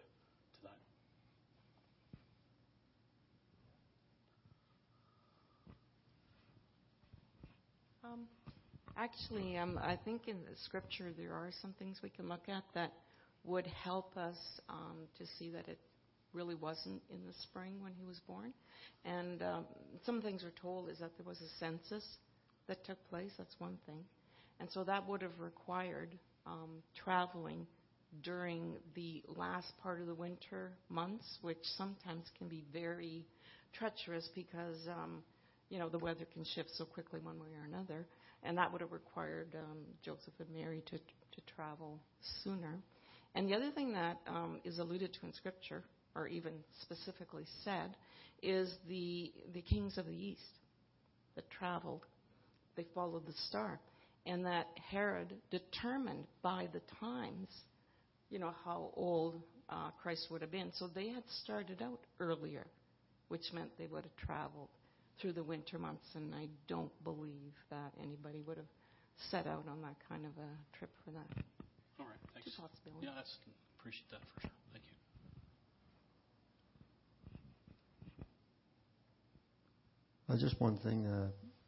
Um, actually, um, I think in the scripture there are some things we can look at that would help us um, to see that it really wasn't in the spring when he was born. And um, some things we're told is that there was a census that took place. That's one thing. And so that would have required um, traveling during the last part of the winter months, which sometimes can be very treacherous because um, you know, the weather can shift so quickly one way or another, and that would have required um, Joseph and Mary to to travel sooner. And the other thing that um, is alluded to in Scripture, or even specifically said, is the the kings of the east that traveled. They followed the star, and that Herod determined by the times, you know, how old uh, Christ would have been. So they had started out earlier, which meant they would have traveled through the winter months, and I don't believe that anybody would have set out on that kind of a trip for that. All right, thanks. It's a possibility. Yeah, that's appreciate that for sure. Thank you. Uh, just one thing. Uh,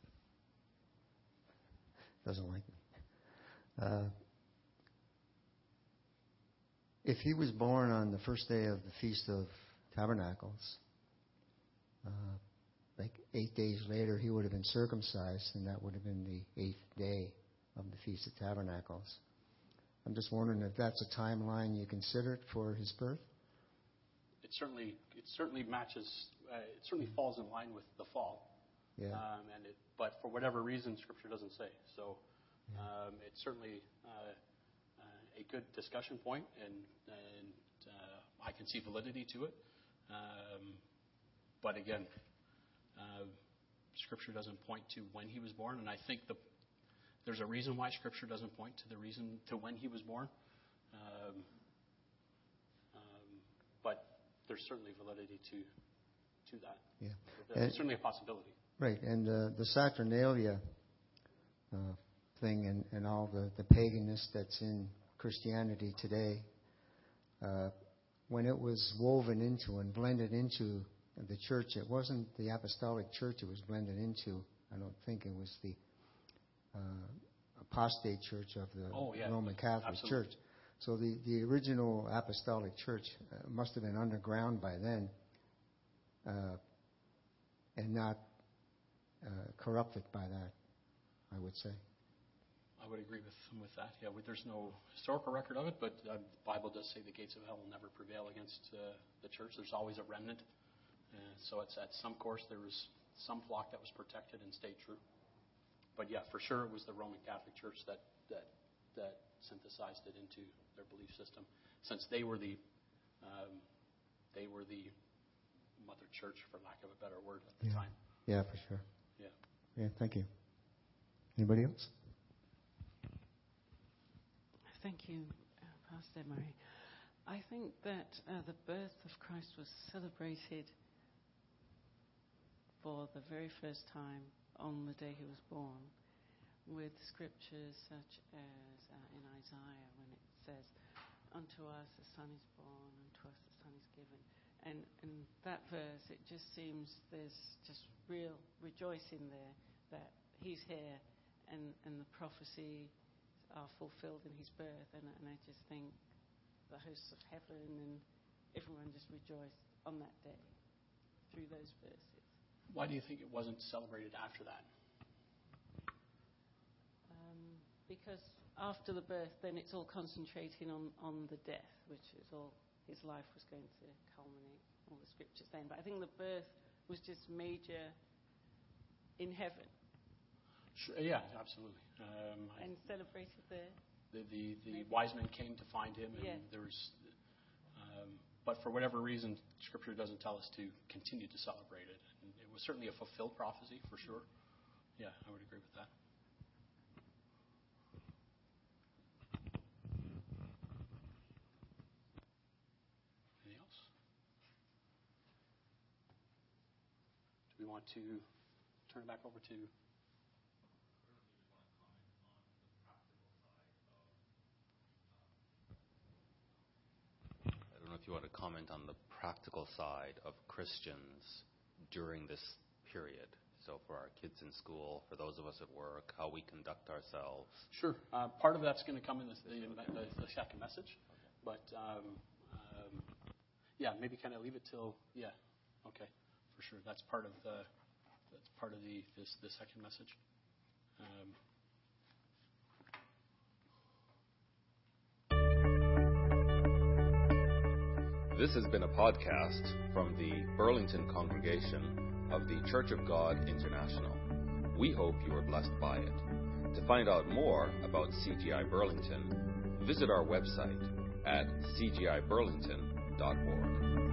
doesn't like me. Uh, if he was born on the first day of the Feast of Tabernacles, uh, like eight days later, he would have been circumcised, and that would have been the eighth day of the Feast of Tabernacles. I'm just wondering if that's a timeline you considered for his birth. It certainly it certainly matches. Uh, it certainly falls in line with the fall. Yeah. Um, and it, but for whatever reason, Scripture doesn't say. So um, it's certainly uh, uh, a good discussion point, and, and uh, I can see validity to it. Um, but again, uh, Scripture doesn't point to when he was born, and I think the there's a reason why Scripture doesn't point to the reason to when he was born. Um, um, but there's certainly validity to to that. Yeah. There's And- certainly a possibility. Right, and uh, the Saturnalia uh, thing and, and all the, the paganness that's in Christianity today, uh, when it was woven into and blended into the church, it wasn't the apostolic church it was blended into. I don't think it was the uh, apostate church of the oh, yeah, Roman Catholic absolutely. Church. So the, the original apostolic church uh, must have been underground by then uh, and not uh, corrupted by that, I would say. I would agree with with that. Yeah, there's no historical record of it, but uh, the Bible does say the gates of hell will never prevail against uh, the church. There's always a remnant. Uh, so it's at some course there was some flock that was protected and stayed true. But yeah, for sure it was the Roman Catholic Church that that that synthesized it into their belief system, since they were the um, they were the mother church, for lack of a better word, at the yeah. time. Yeah, for sure. Yeah. Yeah, thank you. Anybody else? Thank you, uh, Pastor Murray. I think that uh, the birth of Christ was celebrated for the very first time on the day he was born, with scriptures such as uh, in Isaiah when it says, "Unto us a son is born, unto us a son is given." And in that verse, it just seems there's just real rejoicing there that he's here, and, and the prophecy are fulfilled in his birth, and, and I just think the hosts of heaven and everyone just rejoiced on that day through those verses. Why do you think it wasn't celebrated after that? Um, because after the birth, then it's all concentrating on, on the death, which is all his life was going to culminate, all the scriptures then. But I think the birth was just major in heaven. Sure, yeah, absolutely. Um, and celebrated there. The the, the wise men came to find him, and yeah. there was, um, but for whatever reason, Scripture doesn't tell us to continue to celebrate it. And it was certainly a fulfilled prophecy, for sure. Yeah, I would agree with that. Anything else? Do we want to turn it back over to? I don't know if you want to comment on the practical side of Christians during this period. So for our kids in school, for those of us at work, how we conduct ourselves. Sure. Uh, part of that's going to come in the, the, the, the second message. But, um, um, yeah, maybe kind of leave it till, yeah, okay, for sure. That's part of the, that's part of the, this, the second message. Um, This has been a podcast from the Burlington congregation of the Church of God International. We hope you are blessed by it. To find out more about C G I Burlington, visit our website at c g i burlington dot org.